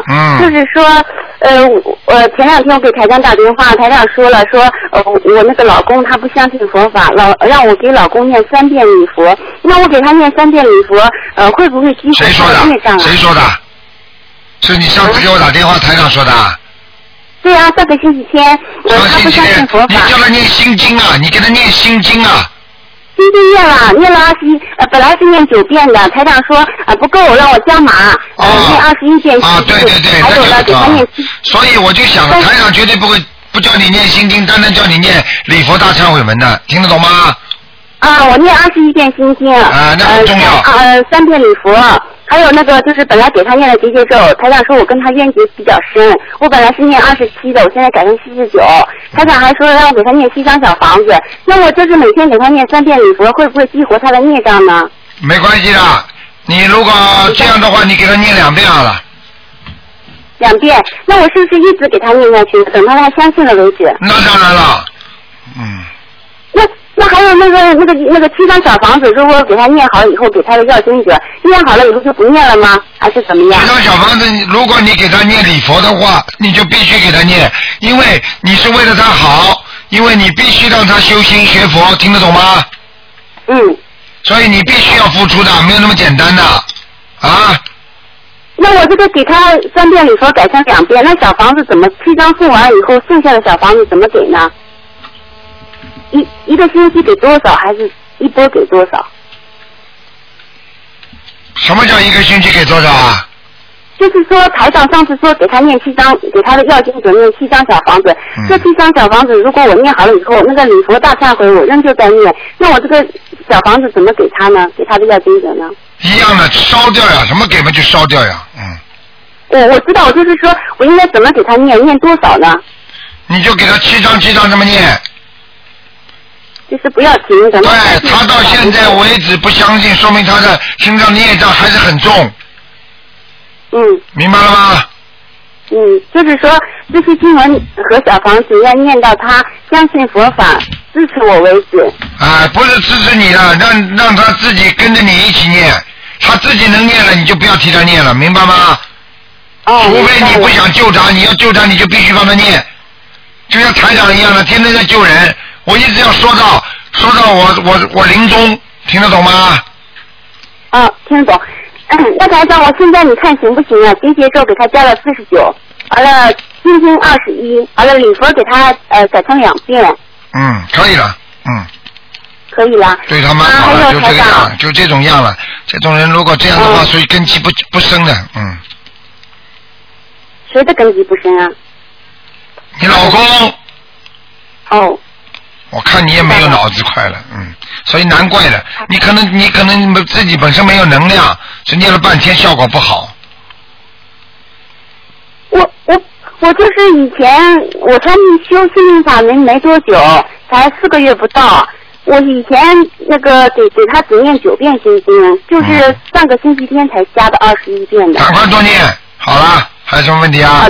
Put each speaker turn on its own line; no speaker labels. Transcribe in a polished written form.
就是说，前2天我给台长打电话，台长说了，我那个老公他不相信佛法，让我给老公念3遍礼佛，那我给他念3遍礼佛，会不会激活他的孽障啊？
谁说的？是你上次给我打电话，台长说的。
对啊，上个星期天，他不相信佛法。
你叫他念心经啊，你给他念心经啊。
心经念了21，本来是念9遍的，台长说不够，让我加码，念21遍。
对，
还有了给他念。
所以我就想，台长绝对不叫你念心经，单单叫你念礼佛大忏悔文的，听得懂吗？
我念21遍心经。
那很重要。
3遍礼佛。还有那个就是本来给他念的结节咒，台长说我跟他冤结比较深，我本来是念27的，我现在改成49。台长还说让我给他念7张小房子，那我这是每天给他念3遍礼佛，会不会激活他的孽障呢？
没关系的，你如果这样的话，你给他念2遍好了。
2遍，那我是不是一直给他念下去，等他相信了为止？
那当然了，
那还有那个7张小房子，如果给他念好了以后，给他的要经者念好了以后就不念了吗？还是怎么样？7
张小房子，如果你给他念礼佛的话，你就必须给他念，因为你是为了他好，因为你必须让他修心学佛，听得懂吗？所以你必须要付出的，没有那么简单的啊。
那我这个给他3遍礼佛改成2遍，那小房子怎么7张送完以后，剩下的小房子怎么给呢？一个星期给多少，还是一波给多少？
什么叫一个星期给多少啊？
就是说台长上次说给他念7张，给他的要经者念7张小房子，这7张小房子如果我念好了以后，那个礼佛大忏悔我仍旧在念，那我这个小房子怎么给他呢？给他的要经者呢？
一样的，烧掉呀，什么给嘛就烧掉呀，
我知道，我就是说我应该怎么给他念多少呢？
你就给他7张这么念。
就是不要停，对，
他到现在为止不相信，说明他的身上的业障还是很重。明白了吗？
就是说这些经文和小房子要念到他相信佛法，支持我为止。不是
支持你了，让他自己跟着你一起念，他自己能念了，你就不要替他念了，明白吗？除非你不想救他，你要救他，你就必须帮他念，就像台长一样的，天天在救人。我一直要说到我临终，听得懂吗？
听得懂。那台长，我现在你看行不行啊？结节咒给他加了49，完了心经21，完了礼佛给他改成2遍。
可以了。
可以了。
对他蛮好了，就这个样，就这种样了。这种人如果这样的话，所以根基不深的。
谁的根基不深啊？
你老公。我看你也没有脑子快了，所以难怪了。你可能自己本身没有能量，所以念了半天效果不好。
我就是以前我才修心灵法门没多久，才4个月不到。我以前那个给他只念9遍心经，就是上个星期天才加的21遍的。
赶快多念，好了，还有什么问题啊？